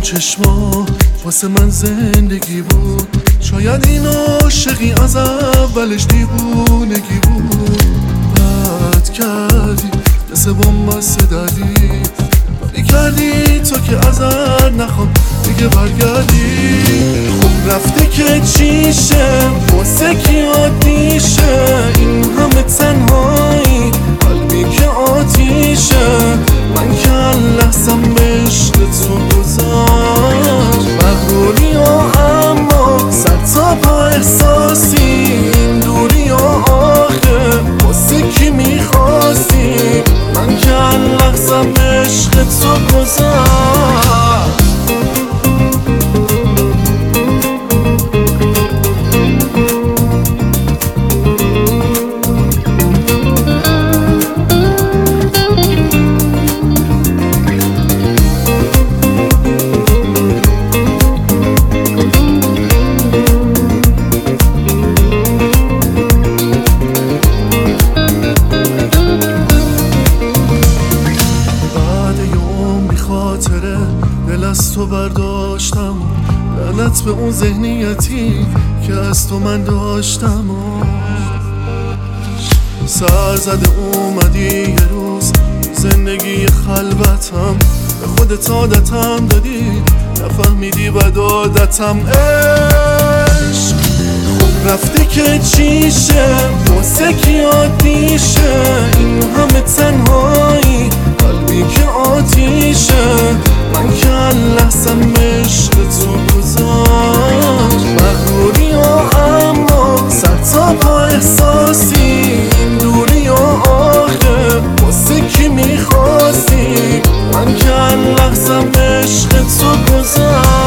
چشما واسه من زندگی بود، شاید این عاشقی از اولش دیوونگی بود. بد کردی دست بومبست دادی، باری کردی تو که ازت نخوام دیگه برگردی. خب رفته که چیشه واسه کی عادیشه، این همه تنهایی قلبی که آتیشه. من که لحظم به عشق تو گذاشت، مغروری و اما سر تا پا احساسی. این دوری و آخه واسه کی میخواستی، من که لحظم به عشق تو گذاشت. دل از تو برداشتم، لعنت به اون ذهنیتی که از تو من داشتم. سر زده اومدی یه روز زندگی خلوتم، به خودت عادتم دادی نفهمیدی بد عادتم. عشق خب رفته که چیشه واسه کی عادیشه، این همه تنهایی قلبی که آتیشه. من که لحظم عشق تو گذاشت، مغروری و اما سر تا پا احساسی. این دوری و آخه واسه کی میخواستی، من که لحظم عشق تو گذاشت.